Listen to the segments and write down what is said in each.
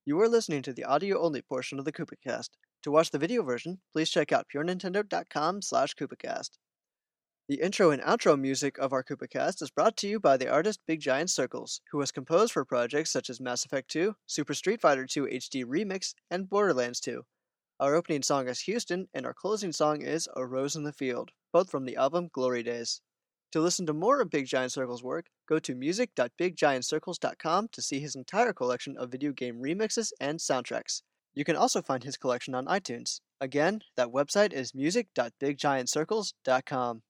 You are listening to the audio-only portion of the KoopaCast. To watch the video version, please check out purenintendo.com/KoopaCast. The intro and outro music of our KoopaCast is brought to you by the artist Big Giant Circles, who has composed for projects such as Mass Effect 2, Super Street Fighter 2 HD Remix, and Borderlands 2. Our opening song is Houston, and our closing song is A Rose in the Field, both from the album Glory Days. To listen to more of Big Giant Circle's work, go to music.biggiantcircles.com to see his entire collection of video game remixes and soundtracks. You can also find his collection on iTunes. Again, that website is music.biggiantcircles.com.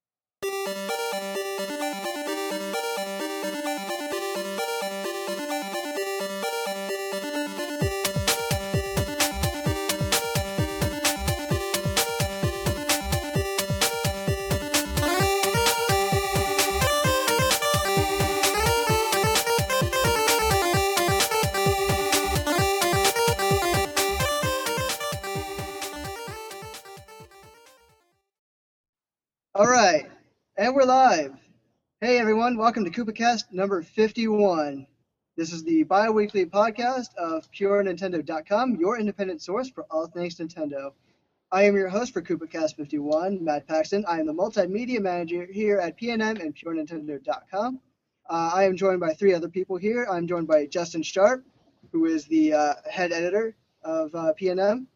All right, and we're live. Hey everyone, welcome to KoopaCast number 51. This is the bi-weekly podcast of PureNintendo.com, your independent source for all things Nintendo. I am your host for KoopaCast 51, Matt Paxton. I am the multimedia manager here at PNM and PureNintendo.com. I am joined by three other people here. I'm joined by Justin Sharp, who is the head editor of PNM.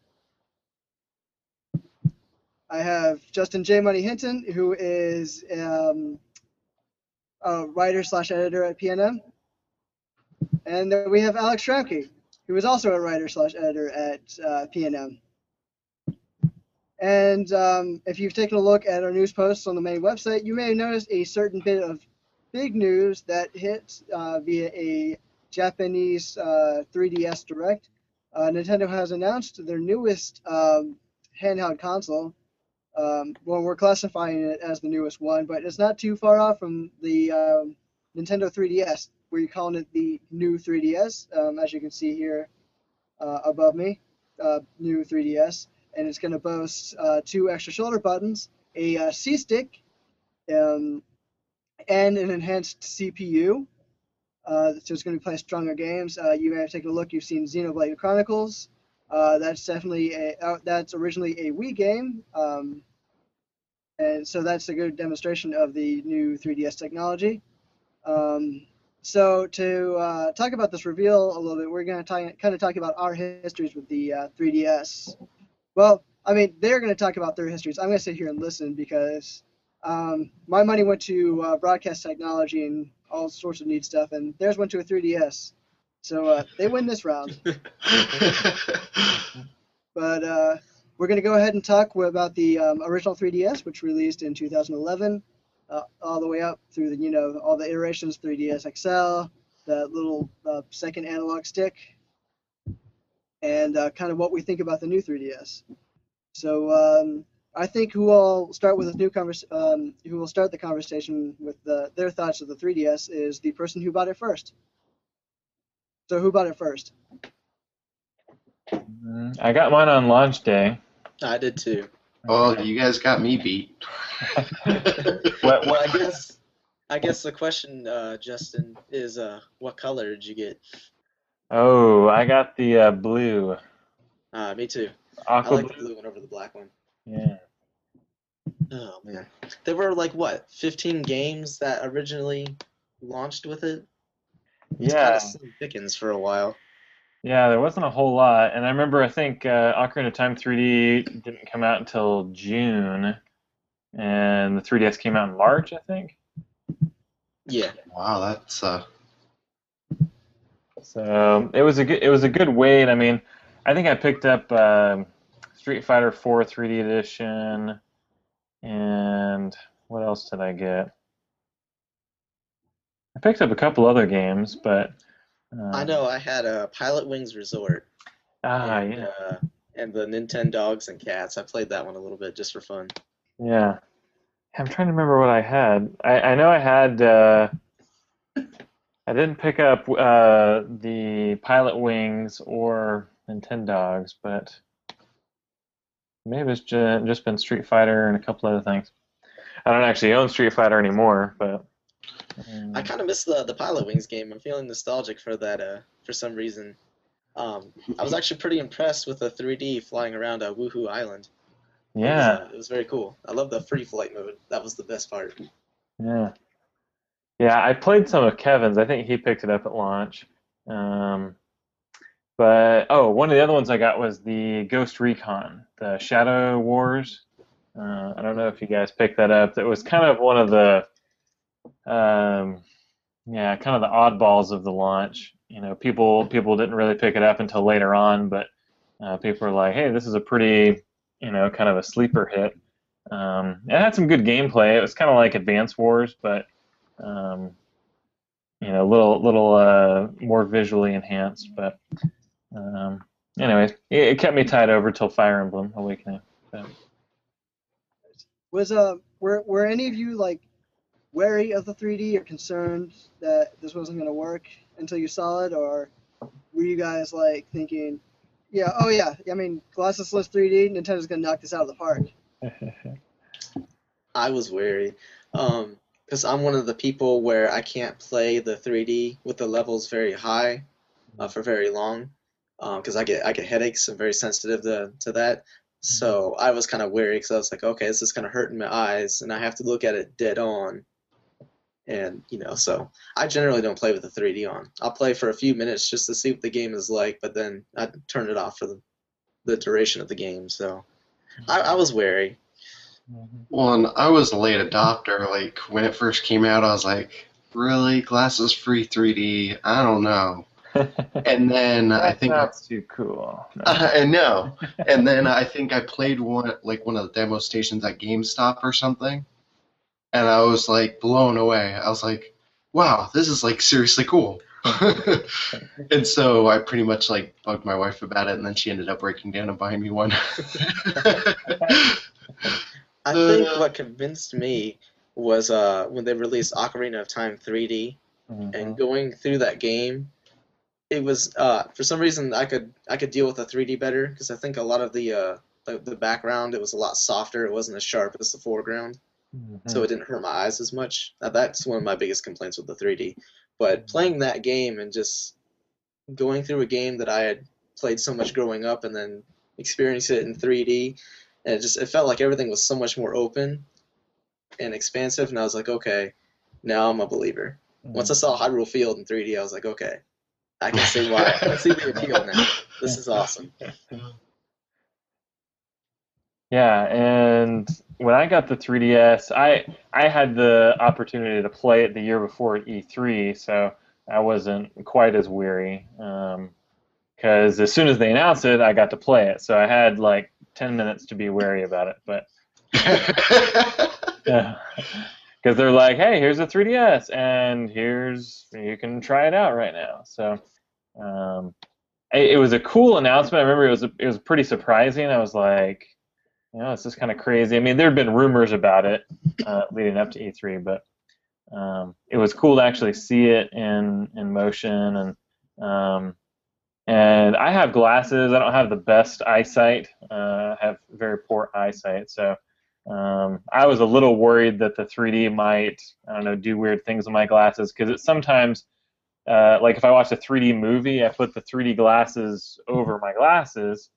I have Justin J. Money Hinton, who is a writer/editor at PNM. And then we have Alex Schramke, who is also a writer/editor at PNM. And if you've taken a look at our news posts on the main website, you may have noticed a certain bit of big news that hit via a Japanese 3DS Direct. Nintendo has announced their newest handheld console. Well, we're classifying it as the newest one, but it's not too far off from the Nintendo 3DS. We're calling it the new 3DS, as you can see here above me, new 3DS. And it's going to boast two extra shoulder buttons, a C-stick, and an enhanced CPU. So it's going to play stronger games. You may have taken a look. You've seen Xenoblade Chronicles. That's definitely that's originally a Wii game. And so that's a good demonstration of the new 3DS technology. So to talk about this reveal a little bit, we're going to kind of talk about our histories with the 3DS. Well, I mean, they're going to talk about their histories. I'm going to sit here and listen because my money went to broadcast technology and all sorts of neat stuff, and theirs went to a 3DS. So they win this round. But we're going to go ahead and talk about the original 3DS, which released in 2011, all the way up through the, all the iterations, 3DS XL, the little second analog stick, and kind of what we think about the new 3DS. So I think who will start with who will start the conversation with their thoughts of the 3DS is the person who bought it first. So who bought it first? I got mine on launch day. I did too. Oh, you guys got me beat. Well, I guess the question, Justin, is what color did you get? Oh, I got the blue. Me too. Aqua I like blue. the blue one over the black one. Yeah. Oh man, there were like what 15 games that originally launched with it. It's kind Yeah. of slim pickings for a while. Yeah, there wasn't a whole lot. And I remember, I think Ocarina of Time 3D didn't come out until June. And the 3DS came out in March, I think. Yeah. Wow, that's So it was a good wait. I mean, I think I picked up Street Fighter 4 3D Edition, and what else did I get? I picked up a couple other games, but I know I had a Pilot Wings Resort. And, yeah, and the Nintendo Dogs and Cats. I played that one a little bit just for fun. yeah. I'm trying to remember what I had. I know I had. I didn't pick up the Pilot Wings or Nintendogs, but maybe it's just been Street Fighter and a couple other things. I don't actually own Street Fighter anymore, but I kind of miss the Pilot Wings game. I'm feeling nostalgic for that for some reason. I was actually pretty impressed with the 3D flying around Woohoo Island. Yeah, It was very cool. I love the free flight mode. That was the best part. yeah, yeah. I played some of Kevin's. I think he picked it up at launch. Um, but oh, one of the other ones I got was the Ghost Recon, the Shadow Wars. I don't know if you guys picked that up. That was kind of one of the um, yeah, kind of the oddballs of the launch. People didn't really pick it up until later on, but people were like, "Hey, this is a pretty, kind of a sleeper hit." It had some good gameplay. It was kind of like Advance Wars, but um, little more visually enhanced. But um, anyways, it kept me tied over till Fire Emblem Awakening. So. Was were any of you like wary of the 3D or concerned that this wasn't going to work until you saw it, or were you guys like thinking, yeah, oh yeah, I mean, glasses 3D, Nintendo's going to knock this out of the park? I was wary. Because I'm one of the people where I can't play the 3D with the levels very high for very long. Because I get headaches. I'm very sensitive to that. So I was kind of wary because I was like, okay, this is kind of hurting my eyes, and I have to look at it dead on. And so I generally don't play with the 3D on. I'll play for a few minutes just to see what the game is like, but then I turn it off for the duration of the game. So I was wary. Well, and I was a late adopter. Like when it first came out, I was like, really, glasses free 3D? I don't know. And then I think That's too cool. No. I know. And then I think I played one of the demo stations at GameStop or something, and I was like blown away. I was like, wow, this is like seriously cool. And so I pretty much like bugged my wife about it, and then she ended up breaking down and buying me one. I think what convinced me was when they released Ocarina of Time 3D, and going through that game, it was for some reason I could deal with the 3D better because I think a lot of the background, it was a lot softer. It wasn't as sharp as the foreground, so it didn't hurt my eyes as much. Now, that's one of my biggest complaints with the 3D. But playing that game and just going through a game that I had played so much growing up and then experiencing it in 3D, and it felt like everything was so much more open and expansive, and I was like, okay, now I'm a believer. Once I saw Hyrule Field in 3D, I was like, okay, I can see why. I can see the appeal now. This is awesome. Yeah, and when I got the 3DS, I had the opportunity to play it the year before at E3, so I wasn't quite as weary. Because as soon as they announced it, I got to play it, so I had like 10 minutes to be wary about it. But because they're like, hey, here's a 3DS, and you can try it out right now. So it was a cool announcement. I remember it was pretty surprising. I was like, it's just kind of crazy. I mean, there had been rumors about it leading up to E3, but it was cool to actually see it in motion. And I have glasses. I don't have the best eyesight. I have very poor eyesight, so I was a little worried that the 3D might, I don't know, do weird things with my glasses because it's sometimes like if I watch a 3D movie, I put the 3D glasses over my glasses.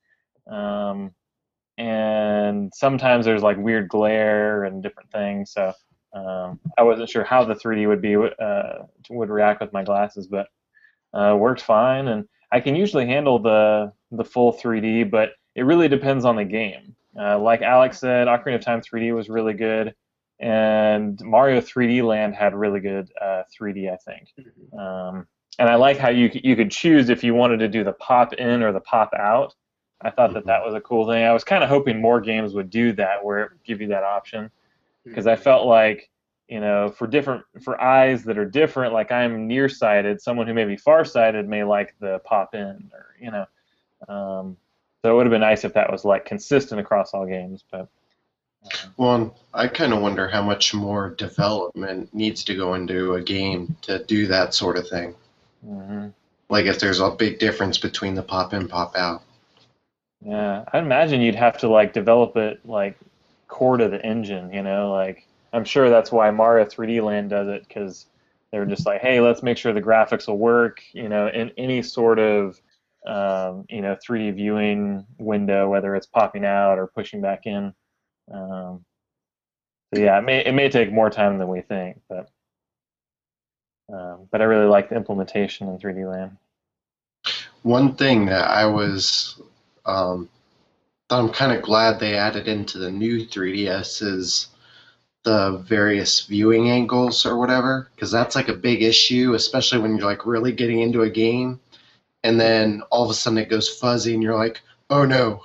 And sometimes there's like weird glare and different things. So I wasn't sure how the 3D would react with my glasses, but worked fine. And I can usually handle the full 3D, but it really depends on the game. Like Alex said, Ocarina of Time 3D was really good, and Mario 3D Land had really good 3D, I think. And I like how you could choose if you wanted to do the pop in or the pop out. I thought that was a cool thing. I was kind of hoping more games would do that, where it would give you that option, because I felt like, for eyes that are different, like I'm nearsighted, someone who may be farsighted may like the pop in, or so it would have been nice if that was like consistent across all games. But well, I kind of wonder how much more development needs to go into a game to do that sort of thing. Like if there's a big difference between the pop in, pop out. Yeah, I imagine you'd have to like develop it like core to the engine, like I'm sure that's why Mario 3D Land does it, because they're just like, hey, let's make sure the graphics will work, in any sort of 3D viewing window, whether it's popping out or pushing back in. So yeah, it may take more time than we think, but I really like the implementation in 3D Land. One thing that I was that I'm kind of glad they added into the new 3DS is the various viewing angles or whatever, because that's like a big issue, especially when you're like really getting into a game, and then all of a sudden it goes fuzzy, and you're like, oh no.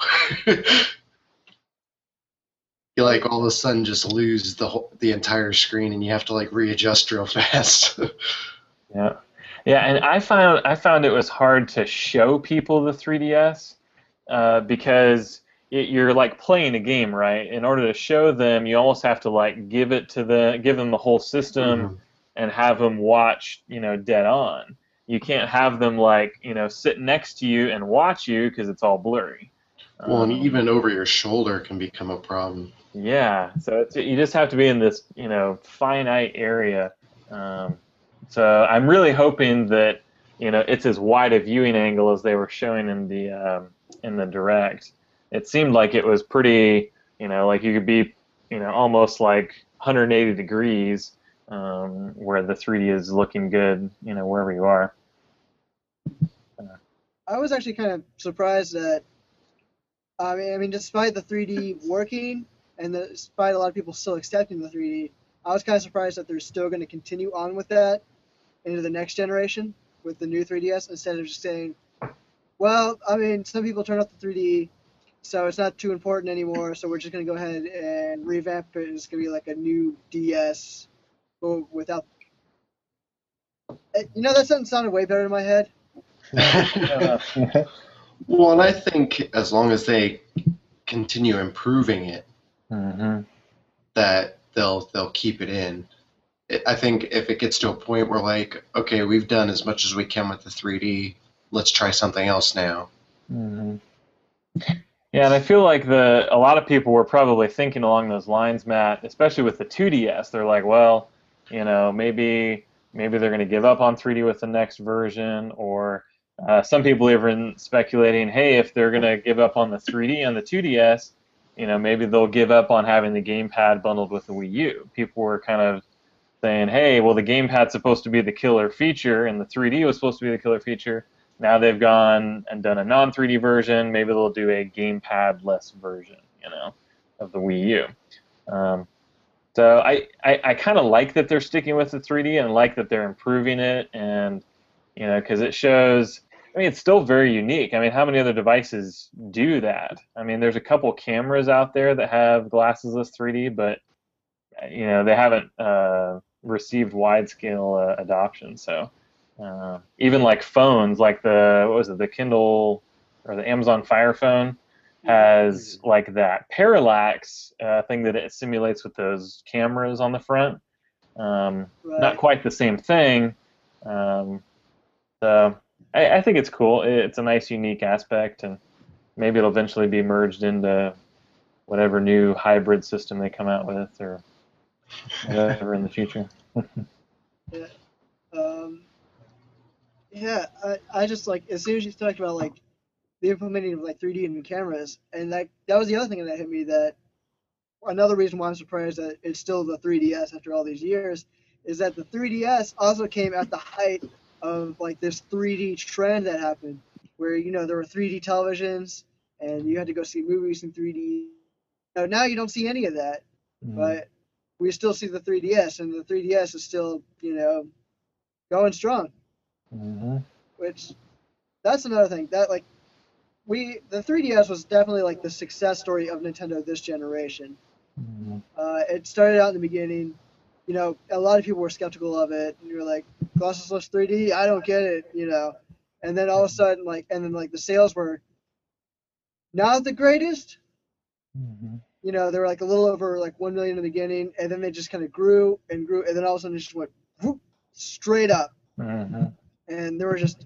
You like all of a sudden just lose the entire screen, and you have to like readjust real fast. Yeah, yeah, and I found it was hard to show people the 3DS because you're like playing a game, right? In order to show them, you almost have to like give them the whole system and have them watch, dead on. You can't have them like, sit next to you and watch you because it's all blurry. Well, and even over your shoulder can become a problem. Yeah, so you just have to be in this, finite area. So I'm really hoping that, it's as wide a viewing angle as they were showing in the Direct. It seemed like it was pretty, like you could be, almost like 180 degrees, where the 3D is looking good, wherever you are. I was actually kind of surprised that, I mean, despite the 3D working and despite a lot of people still accepting the 3D, I was kind of surprised that they're still going to continue on with that into the next generation with the new 3DS instead of just saying, well, I mean, some people turn off the 3D, so it's not too important anymore, so we're just going to go ahead and revamp it. It's going to be like a new DS, but without... that sentence sounded way better in my head. Well, and I think as long as they continue improving it, that they'll keep it in. I think if it gets to a point where like, okay, we've done as much as we can with the 3D, let's try something else now. Yeah, and I feel like a lot of people were probably thinking along those lines, Matt, especially with the 2DS. They're like, well, maybe they're going to give up on 3D with the next version, or some people even speculating, hey, if they're going to give up on the 3D on the 2DS, maybe they'll give up on having the gamepad bundled with the Wii U. People were kind of saying, hey, well, the gamepad's supposed to be the killer feature, and the 3D was supposed to be the killer feature. Now they've gone and done a non-3D version. Maybe they'll do a gamepad-less version, of the Wii U. So I kind of like that they're sticking with the 3D and like that they're improving it, and because it shows. I mean, it's still very unique. I mean, how many other devices do that? I mean, there's a couple cameras out there that have glassesless 3D, but they haven't received wide-scale adoption. So even like phones, like the Kindle or the Amazon Fire Phone has like that parallax thing that it simulates with those cameras on the front. Right. Not quite the same thing. So I think it's cool. It's a nice, unique aspect, and maybe it'll eventually be merged into whatever new hybrid system they come out with, or whatever in the future. I just like as soon as you talked about like the implementing of like 3D in new cameras, and that was the other thing that hit me. That another reason why I'm surprised that it's still the 3DS after all these years is that the 3DS also came at the height of like this 3D trend that happened, where there were 3D televisions and you had to go see movies in 3D. Now you don't see any of that, but we still see the 3DS, and the 3DS is still going strong. Which that's another thing that like the 3DS was definitely like the success story of Nintendo this generation. It started out in the beginning. A lot of people were skeptical of it, and you were like, glassesless 3D, I don't get it, And then all of a sudden, the sales were not the greatest. They were like a little over like 1 million in the beginning, and then they just kind of grew, and then all of a sudden it just went whoop, straight up. And there were just,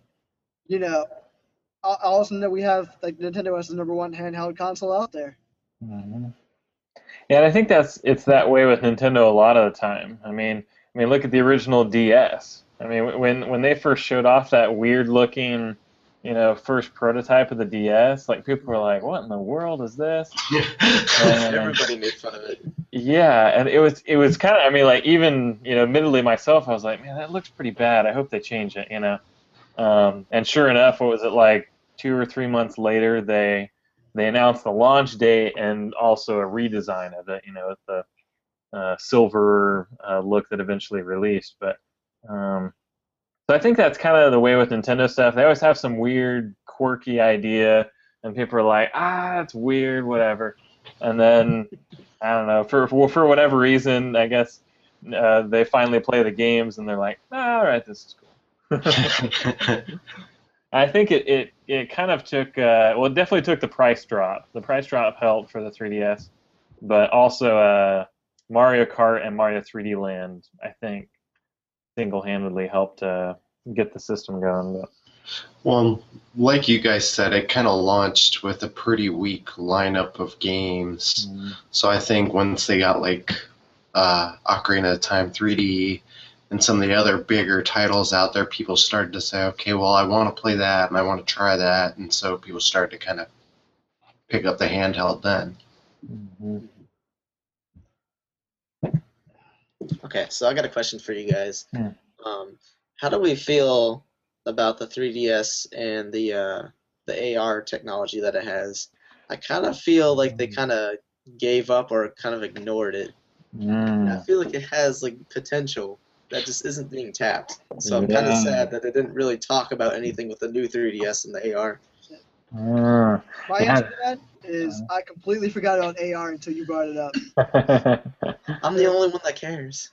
all of a sudden that we have like Nintendo as the number one handheld console out there. Yeah, and I think it's that way with Nintendo a lot of the time. I mean, look at the original DS. I mean, when they first showed off that weird looking, first prototype of the DS, like people were like, "What in the world is this?" And Everybody made fun of it. yeah, and it was kind of, I mean, like even admittedly myself, I was like, "Man, that looks pretty bad. I hope they change it." And sure enough, what was it like 2 or 3 months later, they announced the launch date and also a redesign of it, with the silver look that eventually released. But so I think that's kind of the way with Nintendo stuff. They always have some weird, quirky idea, and people are like, that's weird, whatever. And then I don't know, for whatever reason, I guess they finally play the games, and they're like, all right, this is cool. I think it kind of took it definitely took the price drop. The price drop helped for the 3DS, but also Mario Kart and Mario 3D Land, I think, single-handedly helped get the system going. Well, like you guys said, it kind of launched with a pretty weak lineup of games. So I think once they got like Ocarina of Time 3D and some of the other bigger titles out there, people started to say, okay, well, I want to play that and I want to try that. And so people started to kind of pick up the handheld then. Mm-hmm. Okay, so I got a question for you guys. How do we feel about the 3DS and the AR technology that it has? I kind of feel like they kind of gave up or kind of ignored it. I feel like it has like potential that just isn't being tapped. So I'm kind of sad that they didn't really talk about anything with the new 3DS and the AR. My answer to that is I completely forgot about AR until you brought it up. I'm the only one that cares.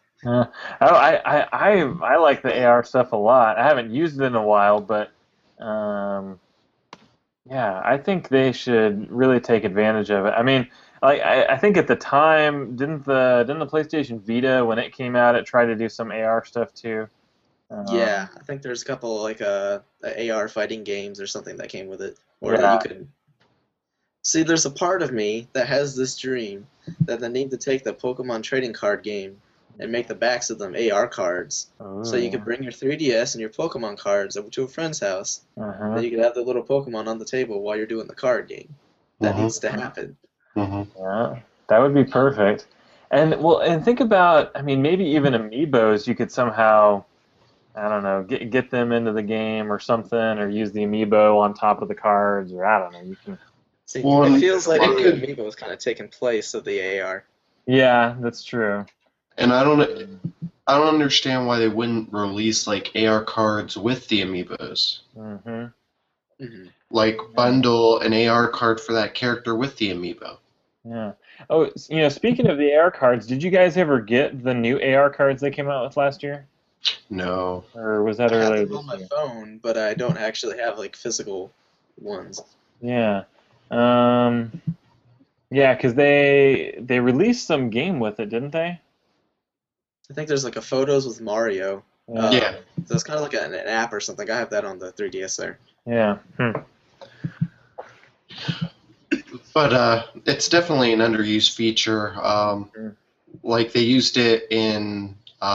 I like the AR stuff a lot. I haven't used it in a while, but yeah, I think they should really take advantage of it. I mean, like I think at the time, didn't the PlayStation Vita, when it came out, it tried to do some AR stuff too? Yeah, I think there's a couple like AR fighting games or something that came with it, or Yeah. that you could see. There's a part of me that has this dream that they need to take the Pokemon trading card game and make the backs of them AR cards, so you could bring your 3DS and your Pokemon cards over to a friend's house. Then you could have the little Pokemon on the table while you're doing the card game. That needs to happen. Yeah, that would be perfect. And think about, I mean, maybe even amiibos, you could somehow, I don't know, get them into the game or something, or use the amiibo on top of the cards, or I don't know. You can. See, it feels like the amiibo is kind of taking place of the AR. Yeah, that's true. And I don't understand why they wouldn't release like AR cards with the amiibos. Like bundle an AR card for that character with the amiibo. Yeah. Oh, speaking of the AR cards, did you guys ever get the new AR cards they came out with last year? No. Or was that I earlier have them this on my year? phone, but I don't actually have like physical ones. Yeah. Yeah, because they released some game with it, didn't they? I think there's like a photos with Mario. Yeah. So it's kind of like an app or something. I have that on the 3DS there. Yeah. But it's definitely an underused feature. Like they used it in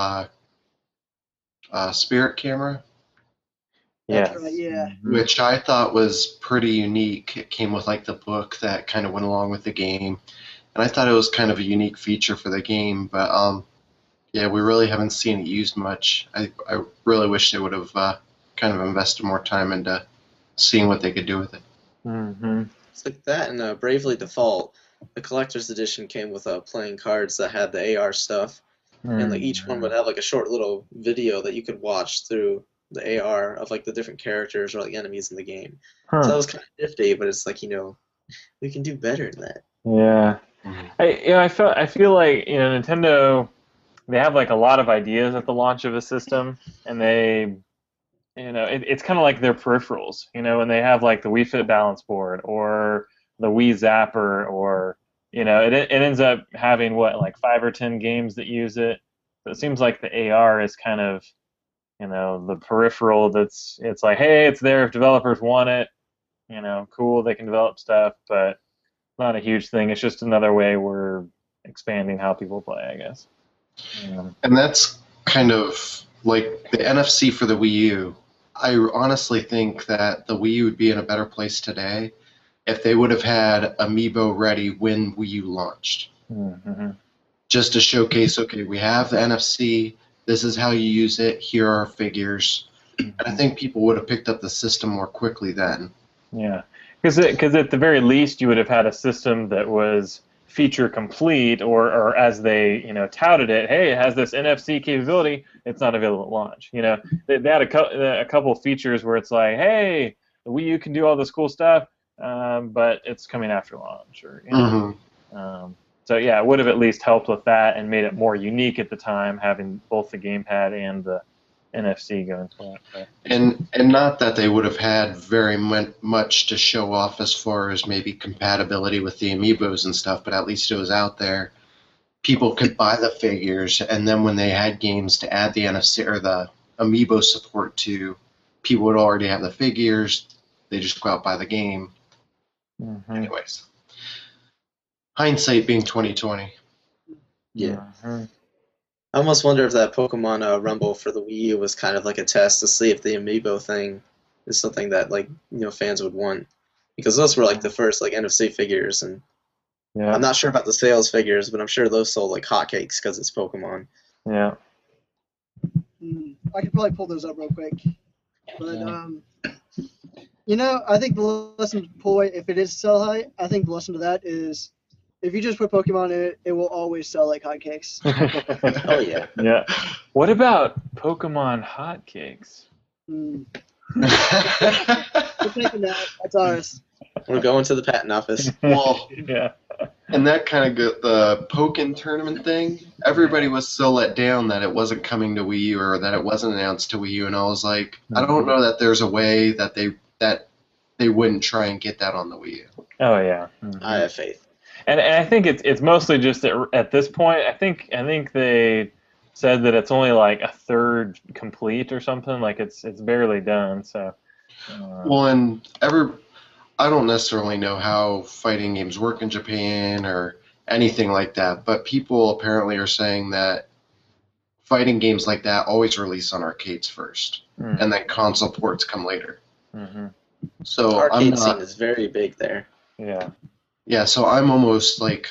Spirit Camera. Yes. Right, yeah. Which I thought was pretty unique. It came with like the book that kind of went along with the game, and I thought it was kind of a unique feature for the game. But yeah, we really haven't seen it used much. I really wish they would have kind of invested more time into seeing what they could do with it. It's like that and Bravely Default. The collector's edition came with playing cards that had the AR stuff, and like each one would have like a short little video that you could watch through the AR of like the different characters or like enemies in the game. So that was kind of nifty, but it's like, we can do better than that. Yeah. I feel like Nintendo, they have like a lot of ideas at the launch of a system, and they it's kind of like their peripherals, when they have like the Wii Fit balance board or the Wii Zapper, or it ends up having like 5 or 10 games that use it. So it seems like the AR is kind of the peripheral it's like, hey, it's there if developers want it, cool, they can develop stuff, but not a huge thing. It's just another way we're expanding how people play, I guess. And that's kind of like the NFC for the Wii U. I honestly think that the Wii U would be in a better place today if they would have had Amiibo ready when Wii U launched. Mm-hmm. Just to showcase, okay, we have the NFC, this is how you use it, here are our figures. And I think people would have picked up the system more quickly then. Yeah, because at the very least you would have had a system that was feature complete, or as they touted it, hey, it has this NFC capability. It's not available at launch. They had a couple features where it's like, hey, the Wii U can do all this cool stuff, but it's coming after launch, or so yeah, it would have at least helped with that and made it more unique at the time, having both the gamepad and the NFC going to it. And not that they would have had very much to show off as far as maybe compatibility with the Amiibos and stuff, but at least it was out there. People could buy the figures, and then when they had games to add the NFC or the Amiibo support to, people would already have the figures. They just go out buy the game. Mm-hmm. Anyways, hindsight being 2020. Yeah. Mm-hmm. I almost wonder if that Pokemon Rumble for the Wii U was kind of like a test to see if the Amiibo thing is something that fans would want, because those were like the first NFC figures, and Yeah. I'm not sure about the sales figures, but I'm sure those sold like hotcakes because it's Pokemon. Yeah. I could probably pull those up real quick, but I think the lesson point, if it is sell high, I think the lesson to that is, if you just put Pokemon in it, it will always sell like hotcakes. Oh yeah. Yeah. What about Pokemon hotcakes? We're taking that. That's ours. We're going to the patent office. Well, Yeah. and that kind of got the Pokken tournament thing. Everybody was so let down that it wasn't coming to Wii U, or that it wasn't announced to Wii U, and I was like, I don't know that there's a way that they wouldn't try and get that on the Wii U. Oh yeah. Mm-hmm. I have faith. And I think it's mostly just that at this point, I think they said that it's only like a third complete or something. Like it's barely done. So. Well, and I don't necessarily know how fighting games work in Japan or anything like that, but people apparently are saying that fighting games like that always release on arcades first, and then console ports come later. Mm-hmm. So arcade scene is very big there. Yeah. Yeah, so I'm almost like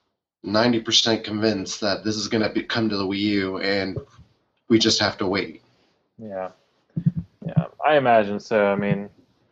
90% convinced that this is going to come to the Wii U, and we just have to wait. Yeah. Yeah, I imagine so. I mean,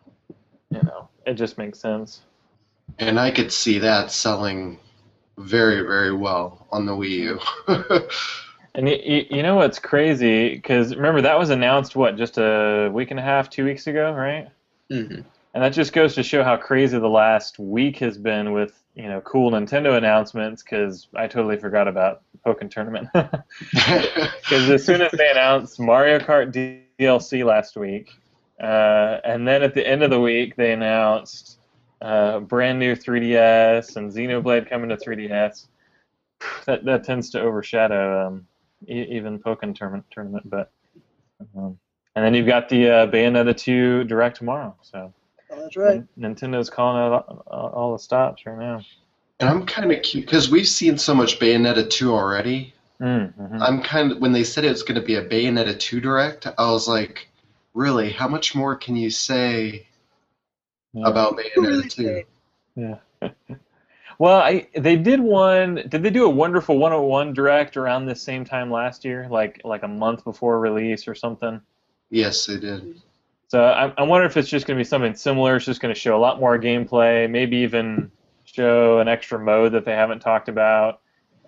it just makes sense. And I could see that selling very, very well on the Wii U. And you know what's crazy? Because remember, that was announced, just a week and a half, 2 weeks ago, right? Mm-hmm. And that just goes to show how crazy the last week has been with, cool Nintendo announcements, because I totally forgot about the Pokken Tournament. Because as soon as they announced Mario Kart DLC last week, and then at the end of the week they announced brand new 3DS and Xenoblade coming to 3DS, that tends to overshadow even Pokken Tournament. But and then you've got the Bayonetta 2 Direct tomorrow, so. Oh, that's right. Nintendo's calling out all the stops right now. And I'm kind of cute because we've seen so much Bayonetta 2 already. Mm-hmm. I'm when they said it was going to be a Bayonetta 2 Direct, I was like, really? How much more can you say about Bayonetta 2? Yeah. Well, they did one. Did they do a Wonderful 101 Direct around the same time last year, like a month before release or something? Yes, they did. So I wonder if it's just going to be something similar. It's just going to show a lot more gameplay, maybe even show an extra mode that they haven't talked about.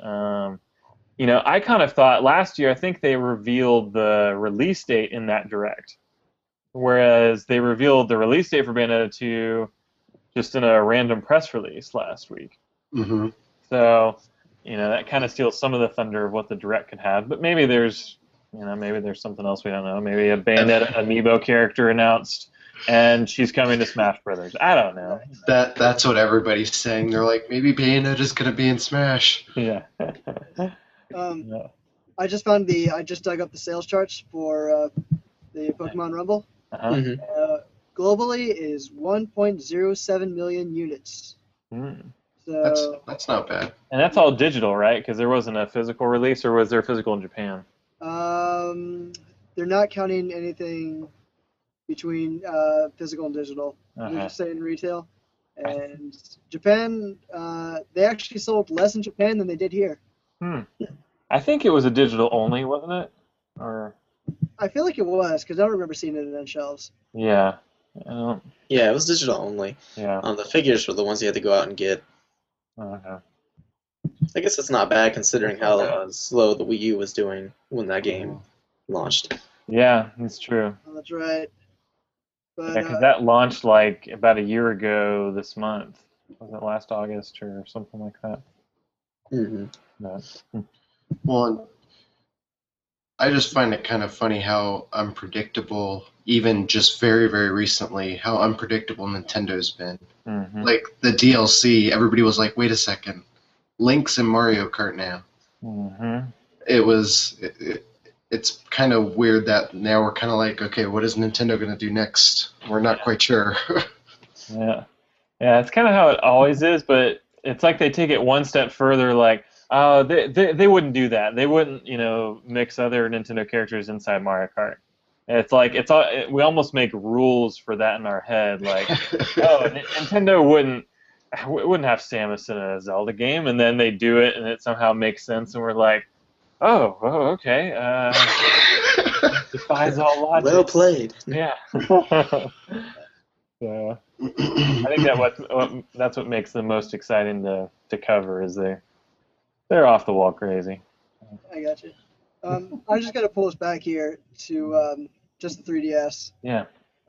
I kind of thought last year, I think they revealed the release date in that Direct, whereas they revealed the release date for Bayonetta 2 just in a random press release last week. Mm-hmm. So, that kind of steals some of the thunder of what the Direct could have. But maybe there's something else we don't know. Maybe a Bayonetta amiibo character announced, and she's coming to Smash Brothers. I don't know. That's what everybody's saying. They're like, maybe Bayonetta's going to be in Smash. Yeah. Yeah. I just dug up the sales charts for the Pokemon Rumble. Uh-huh. Mm-hmm. Globally is 1.07 million units. So that's not bad. And that's all digital, right? Because there wasn't a physical release, or was there physical in Japan? they're not counting anything between physical and digital. They're Uh-huh. just saying retail. And Japan, they actually sold less in Japan than they did here. I think it was a digital only, wasn't it? Or I feel like it was because I don't remember seeing it on shelves. yeah, I don't, Yeah, it was digital only. yeah. The figures were the ones you had to go out and get. Okay. I guess it's not bad considering how slow the Wii U was doing when that game launched. Yeah, it's true. Oh, that's right. But Yeah, because that launched like about a year ago this month. Was it last August or something like that? Mm-hmm. But, Well, I just find it kind of funny how unpredictable, even just very, very recently, how unpredictable Nintendo's been. mhm, Like the DLC, everybody was like, "Wait a second, Link's in Mario Kart now." mhm. It's kind of weird that now we're kind of like, okay, what is Nintendo going to do next? We're not quite sure. Yeah, yeah. It's kind of how it always is, but it's like they take it one step further. Like, oh, they wouldn't do that. They wouldn't, mix other Nintendo characters inside Mario Kart. It's like we almost make rules for that in our head. Like, oh, Nintendo wouldn't have Samus in a Zelda game, and then they do it, and it somehow makes sense, and we're like, oh, okay, defies all logic. Well played. Yeah. So I think that's what makes them most exciting to cover is they're off the wall crazy. I got you. I just got to pull us back here to just the 3DS. Yeah.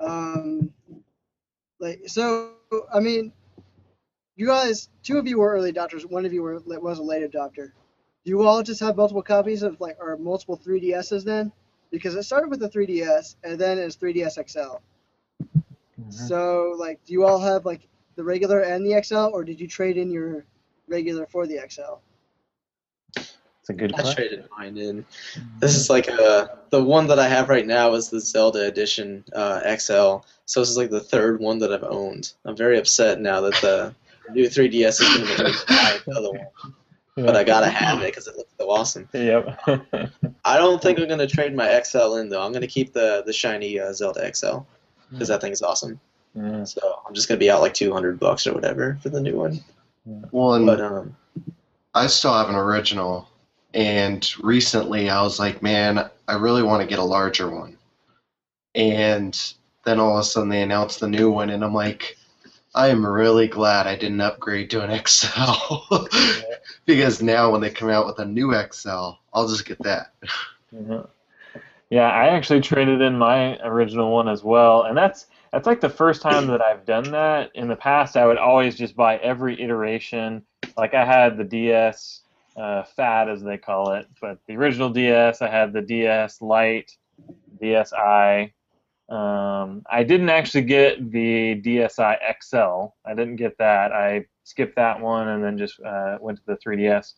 I mean, you guys, two of you were early adopters. One of you was a late adopter. Do you all just have multiple copies of or multiple 3DSs then? Because it started with the 3DS and then it's 3DS XL. Mhm. So do you all have the regular and the XL, or did you trade in your regular for the XL? It's a good I question. traded mine in. This is the one that I have right now is the Zelda Edition XL. So this is like the third one that I've owned. I'm very upset now that the new 3DS is going to make me buy the other one. But I gotta have it because it looks so awesome. Yep. I don't think I'm gonna trade my XL in though. I'm gonna keep the shiny Zelda XL because that thing's awesome. Yeah. So I'm just gonna be out like $200 or whatever for the new one. Well, and But I still have an original, and recently I was like, man, I really want to get a larger one. And then all of a sudden they announced the new one, and I'm like, I am really glad I didn't upgrade to an XL. Because now when they come out with a new XL, I'll just get that. Mhm. Yeah, I actually traded in my original one as well, and that's like the first time that I've done that. In the past, I would always just buy every iteration. Like I had the DS Fat, as they call it, but the original DS, I had the DS Lite, DSi. I didn't actually get the DSi XL. I didn't get that. I skipped that one and then just went to the 3DS.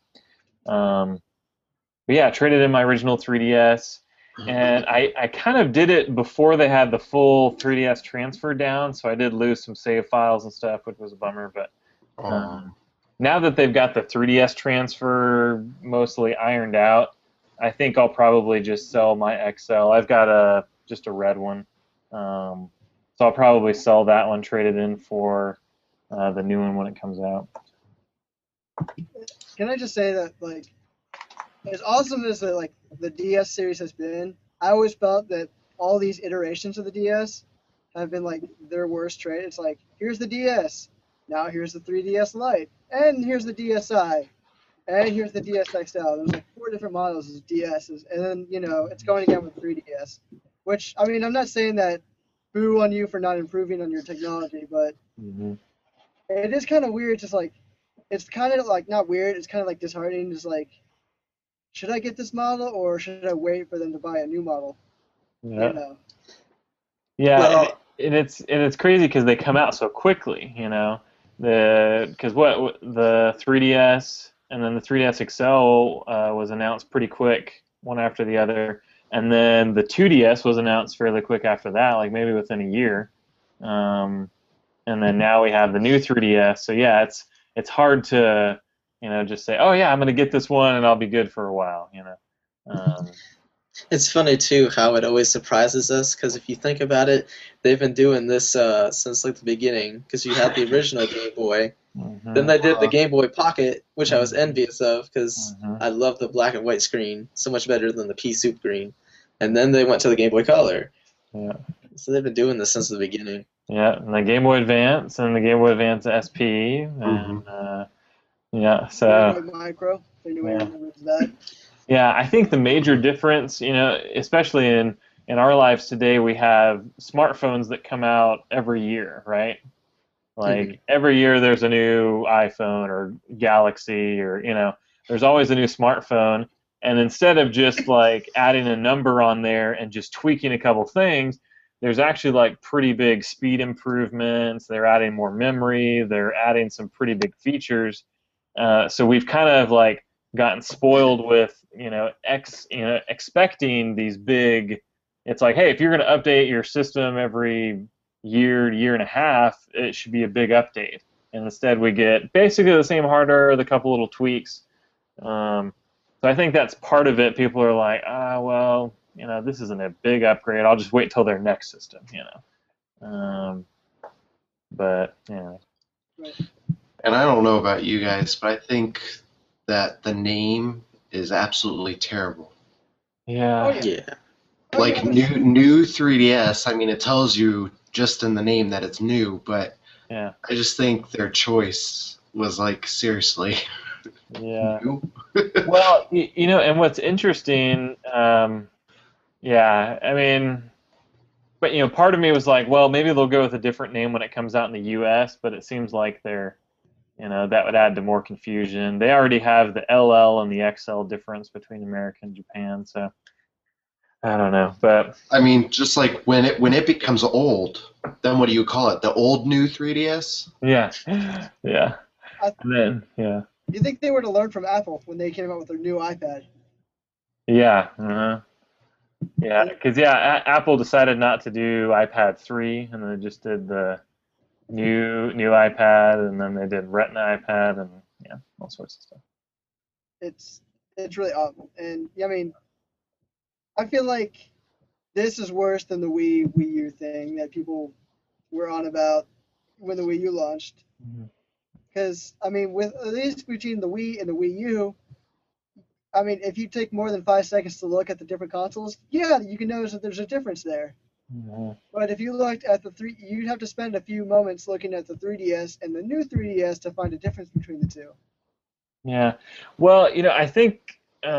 But yeah, I traded in my original 3DS, and I kind of did it before they had the full 3DS transfer down, so I did lose some save files and stuff, which was a bummer. But now that they've got the 3DS transfer mostly ironed out, I think I'll probably just sell my XL. I've got just a red one, so I'll probably sell that one, trade it in for the new one when it comes out. Can I just say that as awesome as the DS series has been, I always felt that all these iterations of the DS have been their worst trade. It's here's the DS, now here's the 3DS Lite, and here's the DSi, and here's the DS XL. There's 4 different models of DSs, and then it's going again with 3DS. Which I mean, I'm not saying that boo on you for not improving on your technology, but it is kind of weird. Just it's kind of not weird. It's kind of disheartening. Just should I get this model or should I wait for them to buy a new model? Yeah. You know. Yeah, Well- and it's crazy because they come out so quickly, because the 3DS and then the 3DS XL was announced pretty quick, one after the other, and then the 2DS was announced fairly quick after that, like maybe within a year, and then now we have the new 3DS. So yeah, it's hard to just say, oh yeah, I'm gonna get this one and I'll be good for a while, It's funny too how it always surprises us because if you think about it, they've been doing this since like the beginning. Because you had the original Game Boy, then they did the Game Boy Pocket, which I was envious of because I love the black and white screen so much better than the pea soup green. And then they went to the Game Boy Color. Yeah. So they've been doing this since the beginning. Yeah, and the Game Boy Advance and the Game Boy Advance SP, and yeah, so Game Boy Micro. If anyone remembers that. yeah, I think the major difference, especially in our lives today, we have smartphones that come out every year, right? Like every year there's a new iPhone or Galaxy or, there's always a new smartphone. And instead of just like adding a number on there and just tweaking a couple things, there's actually like pretty big speed improvements. They're adding more memory. They're adding some pretty big features. So we've kind of like gotten spoiled with, expecting these big. It's like, hey, if you're going to update your system every year and a half, it should be a big update. And instead, we get basically the same hardware with a couple little tweaks. So I think that's part of it. People are like, well, this isn't a big upgrade. I'll just wait till their next system, But yeah. Right. And I don't know about you guys, but I think that the name is absolutely terrible. Yeah. Oh, yeah. Yeah. Like new 3DS, I mean, it tells you just in the name that it's new, but Yeah. I just think their choice was like, seriously. Yeah. New? Well, and what's interesting, yeah, I mean, but part of me was like, well, maybe they'll go with a different name when it comes out in the U.S., but it seems like they're, that would add to more confusion. They already have the LL and the XL difference between America and Japan, so I don't know, but I mean, just like when it becomes old, then what do you call it? The old new 3DS? yeah, yeah, and then Do you think they were to learn from Apple when they came out with their new iPad? yeah, yeah, because Apple decided not to do iPad 3, and they just did the new iPad, and then they did Retina iPad, and all sorts of stuff. It's really awful, and I mean, I feel like this is worse than the Wii U thing that people were on about when the Wii U launched. Because I mean, with at least between the Wii and the Wii U, I mean, if you take more than 5 seconds to look at the different consoles, yeah, you can notice that there's a difference there. But if you looked at you'd have to spend a few moments looking at the 3DS and the new 3DS to find a difference between the two. Yeah, well, I think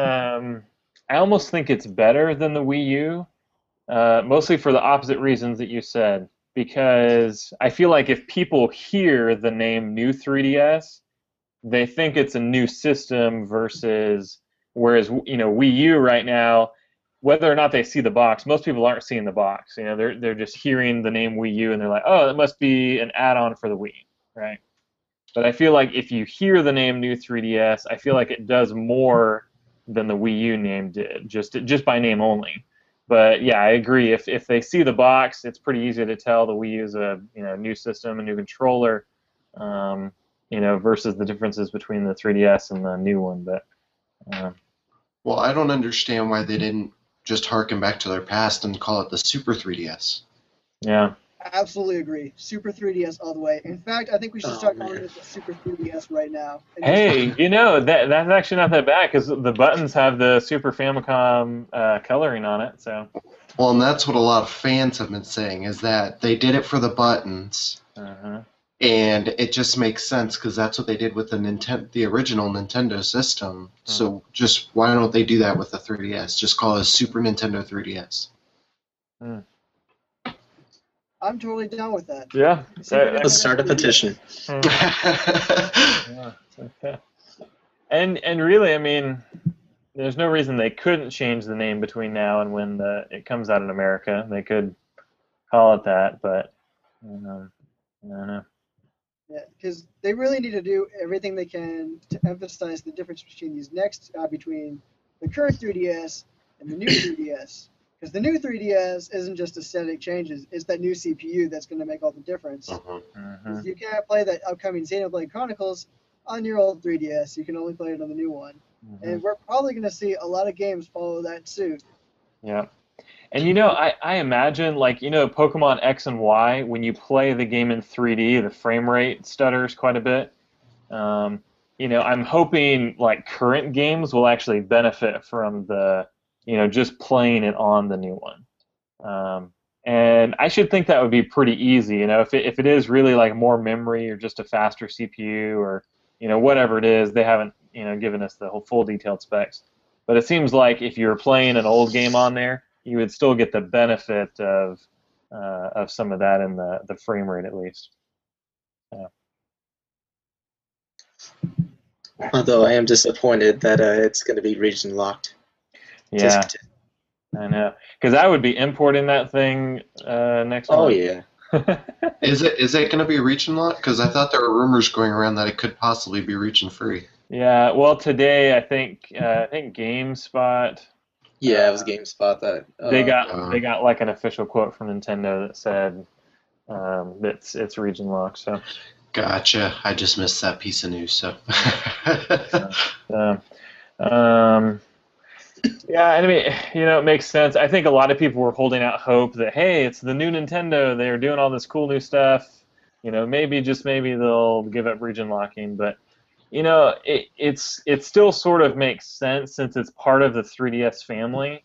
I almost think it's better than the Wii U, mostly for the opposite reasons that you said. Because I feel like if people hear the name new 3DS, they think it's a new system whereas Wii U right now, whether or not they see the box, most people aren't seeing the box. They're just hearing the name Wii U and they're like, oh, that must be an add-on for the Wii, right? But I feel like if you hear the name new 3DS, I feel like it does more than the Wii U name did, just by name only. But yeah, I agree. If they see the box, it's pretty easy to tell the Wii U is a new system, a new controller, versus the differences between the 3DS and the new one. But well, I don't understand why they didn't just harken back to their past and call it the Super 3DS. Yeah. I absolutely agree. Super 3DS all the way. In fact, I think we should start calling it the Super 3DS right now. Hey, that's actually not that bad because the buttons have the Super Famicom coloring on it. So. Well, and that's what a lot of fans have been saying is that they did it for the buttons, and it just makes sense because that's what they did with the original Nintendo system. So just why don't they do that with the 3DS? Just call it a Super Nintendo 3DS. I'm totally down with that. Yeah. Let's start a petition. Yeah, okay. And really, I mean, there's no reason they couldn't change the name between now and when it comes out in America. They could call it that, but I don't know. Yeah, because they really need to do everything they can to emphasize the difference between between the current 3DS and the new 3DS. Because the new 3DS isn't just aesthetic changes; it's that new CPU that's going to make all the difference. You can't play that upcoming Xenoblade Chronicles on your old 3DS. You can only play it on the new one. And we're probably going to see a lot of games follow that suit. Yeah. And I imagine like Pokemon X and Y, when you play the game in 3D, the frame rate stutters quite a bit. Um, I'm hoping like current games will actually benefit from the just playing it on the new one. And I should think that would be pretty easy, if it is really like more memory or just a faster CPU or whatever it is. They haven't given us the whole full detailed specs, but it seems like if you were playing an old game on there, you would still get the benefit of some of that in the frame rate at least. Yeah. Although I am disappointed that it's going to be region locked. Yeah, I know. Because I would be importing that thing next Oh month. yeah. Is it going to be region locked? Because I thought there were rumors going around that it could possibly be region free. Yeah. Well, today I think GameSpot. Yeah, it was GameSpot that. They got like an official quote from Nintendo that said that it's region locked. So. Gotcha. I just missed that piece of news. So. Yeah, I mean, it makes sense. I think a lot of people were holding out hope that, hey, it's the new Nintendo. They're doing all this cool new stuff. Maybe, just maybe they'll give up region locking. But, it still sort of makes sense since it's part of the 3DS family,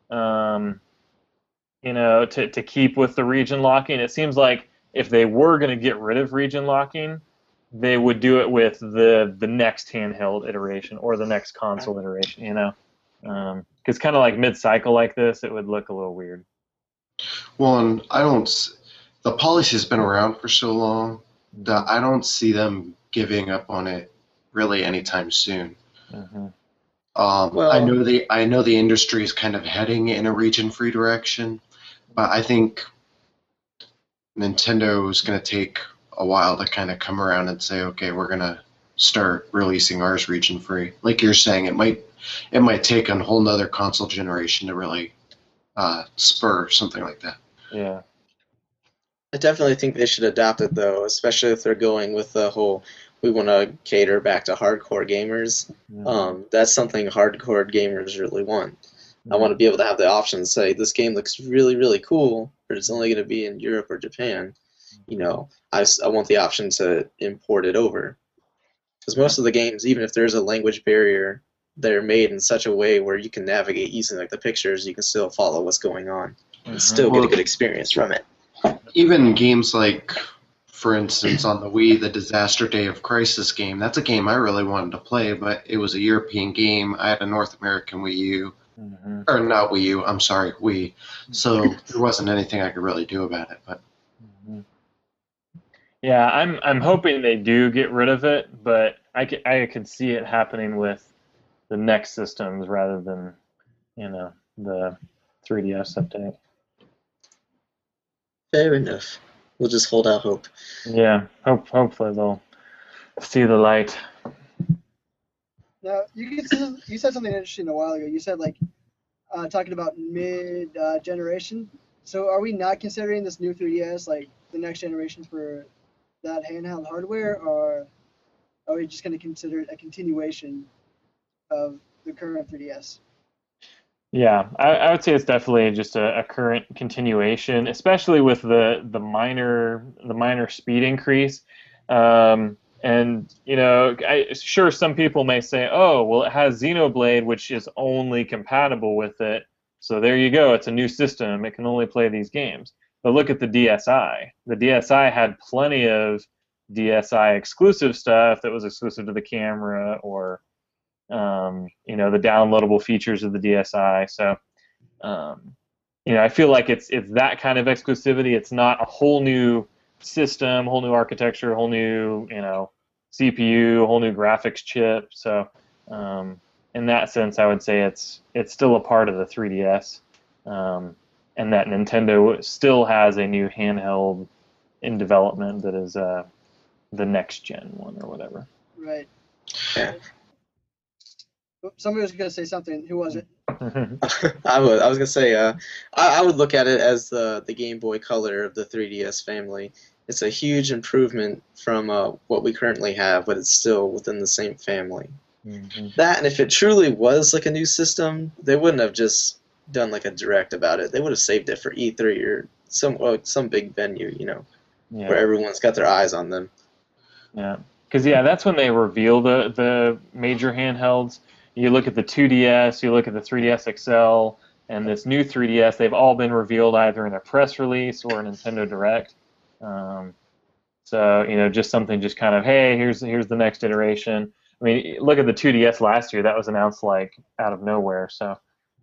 to keep with the region locking. It seems like if they were going to get rid of region locking, they would do it with the next handheld iteration or the next console iteration, because kind of like mid-cycle like this, it would look a little weird. Well, and the policy has been around for so long that I don't see them giving up on it really anytime soon. Mm-hmm. Well, I know the industry is kind of heading in a region-free direction, but I think Nintendo is going to take a while to kind of come around and say, okay, we're going to start releasing ours region-free. Like you're saying, it might take a whole nother console generation to really spur something like that. Yeah. I definitely think they should adopt it though, especially if they're going with the whole we want to cater back to hardcore gamers. Mm-hmm. That's something hardcore gamers really want. I want to be able to have the option to say this game looks really, really cool, but it's only going to be in Europe or Japan. I want the option to import it over. Because most of the games, even if there's a language barrier, they're made in such a way where you can navigate using like the pictures, you can still follow what's going on and still get a good experience from it. Even games like, for instance, on the Wii, the Disaster Day of Crisis game, that's a game I really wanted to play, but it was a European game. I had a North American Wii U. Mm-hmm. Or not Wii U, I'm sorry, Wii. So there wasn't anything I could really do about it. But yeah, I'm hoping they do get rid of it, but I could see it happening with the next systems rather than the 3DS update. Fair enough. We'll just hold out hope. Yeah, hopefully they'll see the light. Now, you said something interesting a while ago. You said talking about mid generation. So are we not considering this new 3DS like the next generation for that handheld hardware, or are we just going to consider it a continuation of the current 3DS? Yeah, I would say it's definitely just a current continuation, especially with the minor speed increase. And sure, some people may say, oh, well, it has Xenoblade, which is only compatible with it. So there you go. It's a new system. It can only play these games. But look at the DSi. The DSi had plenty of DSi exclusive stuff that was exclusive to the camera or, the downloadable features of the DSi. So, I feel like it's that kind of exclusivity. It's not a whole new system, whole new architecture, whole new CPU, whole new graphics chip. So in that sense, I would say it's still a part of the 3DS, and that Nintendo still has a new handheld in development that is the next gen one or whatever. Right. Yeah. Somebody was going to say something. Who was it? I was gonna say I would look at it as the Game Boy Color of the 3DS family. It's a huge improvement from what we currently have, but it's still within the same family. Mm-hmm. That, and if it truly was like a new system, they wouldn't have just done like a direct about it. They would have saved it for E3 or some big venue, where everyone's got their eyes on them. Yeah, because that's when they reveal the major handhelds. You look at the 2DS, you look at the 3DS XL, and this new 3DS. They've all been revealed either in a press release or a Nintendo Direct. So just something, just kind of, hey, here's the next iteration. I mean, look at the 2DS last year. That was announced like out of nowhere. So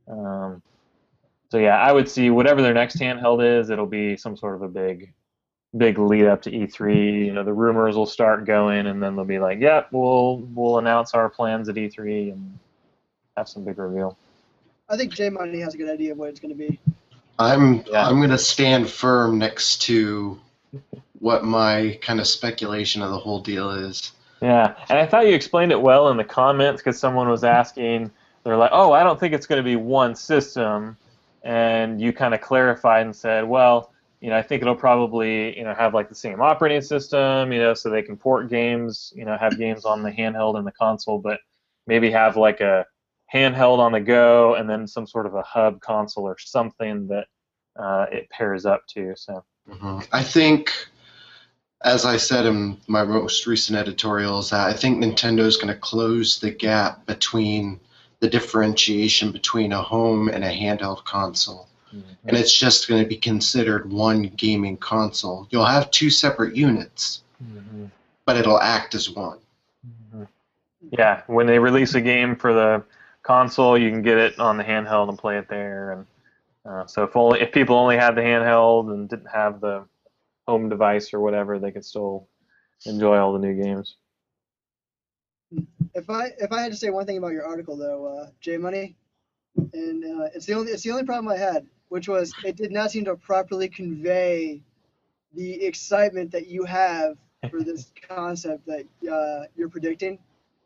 yeah, I would see whatever their next handheld is. It'll be some sort of a big lead up to E3. The rumors will start going, and then they'll be like, "Yep, we'll announce our plans at E3 and have some big reveal." I think J Money has a good idea of what it's going to be. I'm going to stand firm next to what my kind of speculation of the whole deal is. Yeah, and I thought you explained it well in the comments, because someone was asking, they're like, "Oh, I don't think it's going to be one system," and you kind of clarified and said, "Well, I think it'll probably, have like the same operating system, so they can port games, have games on the handheld and the console, but maybe have like a handheld on the go and then some sort of a hub console or something that it pairs up to." So I think, as I said in my most recent editorials, I think Nintendo's going to close the gap between the differentiation between a home and a handheld console. And it's just going to be considered one gaming console. You'll have two separate units, but it'll act as one. Yeah, when they release a game for the console, you can get it on the handheld and play it there. And so if people only had the handheld and didn't have the home device or whatever, they could still enjoy all the new games. If I had to say one thing about your article, though, J Money, and it's the only problem I had, which was it did not seem to properly convey the excitement that you have for this concept that you're predicting.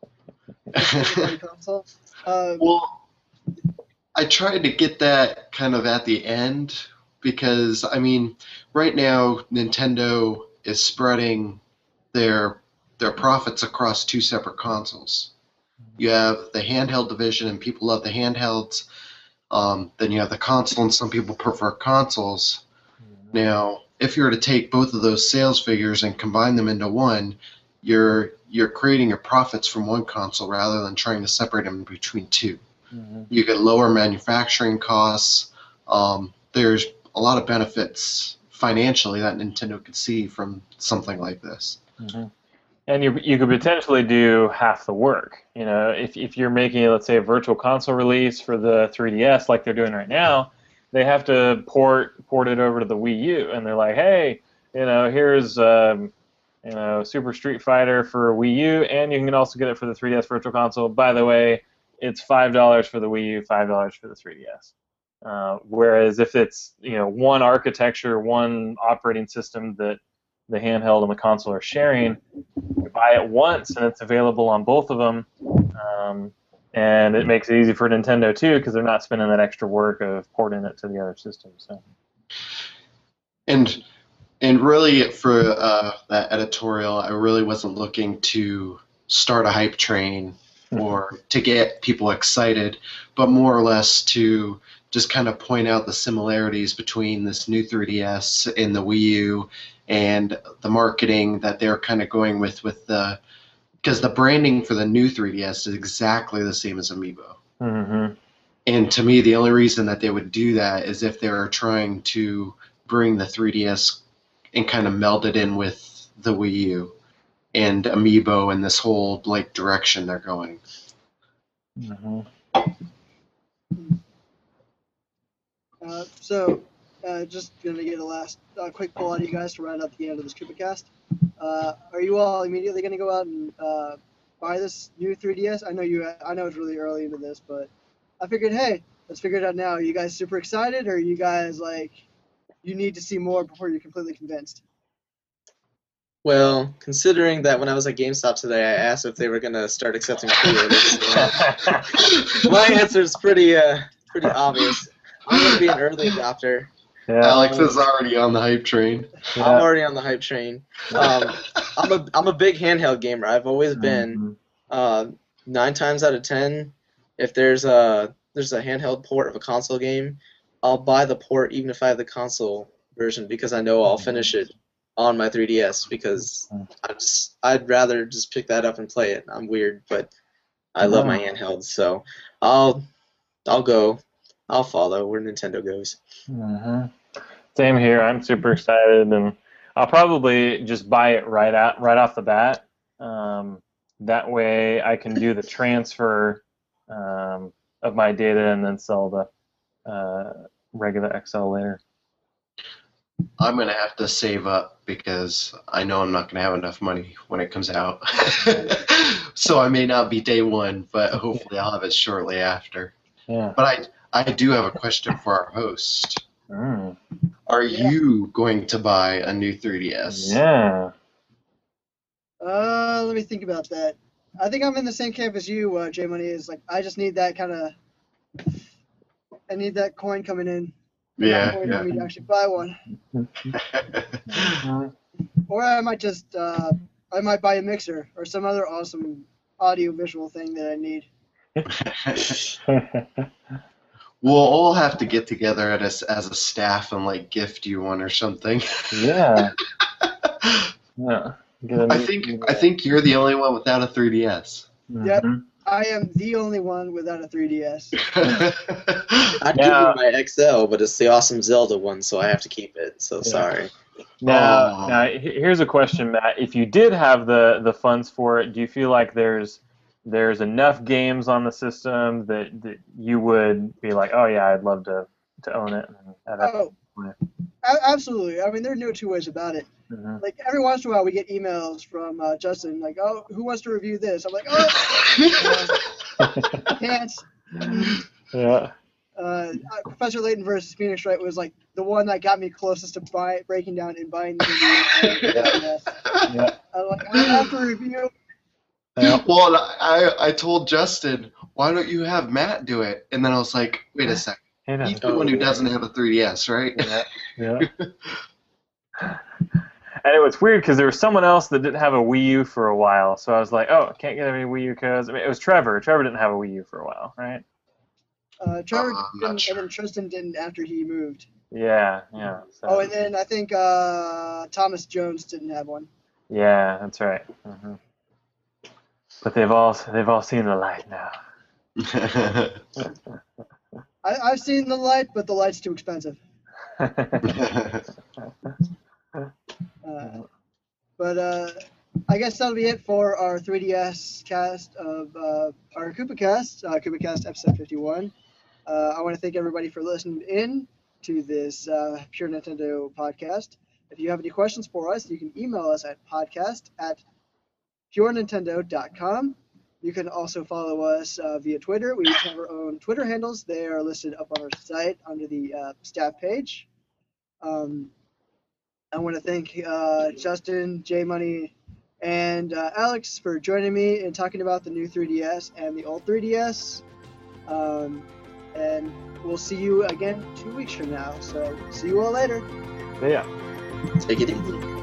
Console. Well, I tried to get that kind of at the end, because right now Nintendo is spreading their profits across two separate consoles. You have the handheld division, and people love the handhelds. Then you have the console, and some people prefer consoles. Now, if you were to take both of those sales figures and combine them into one, you're creating your profits from one console rather than trying to separate them between two. You get lower manufacturing costs. There's a lot of benefits financially that Nintendo could see from something like this. And you could potentially do half the work. If you're making, let's say, a virtual console release for the 3DS like they're doing right now, they have to port it over to the Wii U, and they're like, hey, here's Super Street Fighter for Wii U, and you can also get it for the 3DS Virtual Console. By the way, it's $5 for the Wii U, $5 for the 3DS. Whereas if it's one architecture, one operating system that the handheld and the console are sharing, you buy it once and it's available on both of them, and it makes it easy for Nintendo too, because they're not spending that extra work of porting it to the other systems. So. And really, for that editorial, I really wasn't looking to start a hype train or to get people excited, but more or less to just kind of point out the similarities between this new 3DS and the Wii U, and the marketing that they're kind of going with because the branding for the new 3DS is exactly the same as Amiibo. And to me, the only reason that they would do that is if they were trying to bring the 3DS and kind of meld it in with the Wii U and Amiibo and this whole direction they're going. Just going to get a last quick poll out of you guys to round up the end of this TripleCast. Are you all immediately going to go out and buy this new 3DS? I know it's really early into this, but I figured, hey, let's figure it out now. Are you guys super excited, or are you guys you need to see more before you're completely convinced? Well, considering that when I was at GameStop today, I asked if they were going to start accepting pre-orders, my answer is pretty obvious. I'm going to be an early adopter. Yeah. Alex is already on the hype train. I'm already on the hype train. I'm a big handheld gamer. I've always been. 9 times out of 10, if there's a there's a handheld port of a console game, I'll buy the port even if I have the console version because I know I'll finish it on my 3DS because I'd rather just pick that up and play it. I'm weird, but I love my handhelds, so I'll go. I'll follow where Nintendo goes. Mm-hmm. Same here. I'm super excited, and I'll probably just buy it right off the bat. That way, I can do the transfer of my data and then sell the regular XL later. I'm going to have to save up because I know I'm not going to have enough money when it comes out. So I may not be day one, but hopefully I'll have it shortly after. Yeah. But I do have a question for our host. Are you going to buy a new 3DS? Yeah. Let me think about that. I think I'm in the same camp as you, J Money. Is like I just need that I need that coin coming in. Yeah. For me to actually buy one. Or I might just I might buy a mixer or some other awesome audio visual thing that I need. We'll all have to get together as a staff and like gift you one or something. Yeah. Yeah. I think you're the only one without a 3DS. Yep, I am the only one without a 3DS. I'd give you my XL, but it's the awesome Zelda one, so I have to keep it. So sorry. Now, here's a question, Matt. If you did have the funds for it, do you feel like there's enough games on the system that you would be like, oh yeah, I'd love to own it? Absolutely. I mean, there are no two ways about it. Mm-hmm. Like every once in a while, we get emails from Justin, like, "Oh, who wants to review this?" I'm like, "Oh, can't." Yeah. Professor Layton versus Phoenix Wright was like the one that got me closest to breaking down and buying the Yeah. I'm like, I have to review. Well, I told Justin, why don't you have Matt do it? And then I was like, wait a second. He's the one who doesn't have a 3DS, right? Yeah. And it was weird because there was someone else that didn't have a Wii U for a while, so I was like, oh, I can't get any Wii U codes. I mean, it was Trevor. Trevor didn't have a Wii U for a while, right? Trevor didn't, and then Tristan didn't after he moved. Yeah. So. Oh, and then I think Thomas Jones didn't have one. Yeah, that's right. Mm-hmm. But they've all seen the light now. I've seen the light, but the light's too expensive. But I guess that'll be it for our 3DS cast of our Koopa Cast episode 51. I want to thank everybody for listening in to this Pure Nintendo podcast. If you have any questions for us, you can email us at podcast@purenintendo.com. You can also follow us via Twitter. We each have our own Twitter handles. They are listed up on our site under the staff page. I want to thank Justin, J Money, and Alex for joining me and talking about the new 3DS and the old 3DS. And we'll see you again 2 weeks from now. So see you all later. Yeah. Take it easy.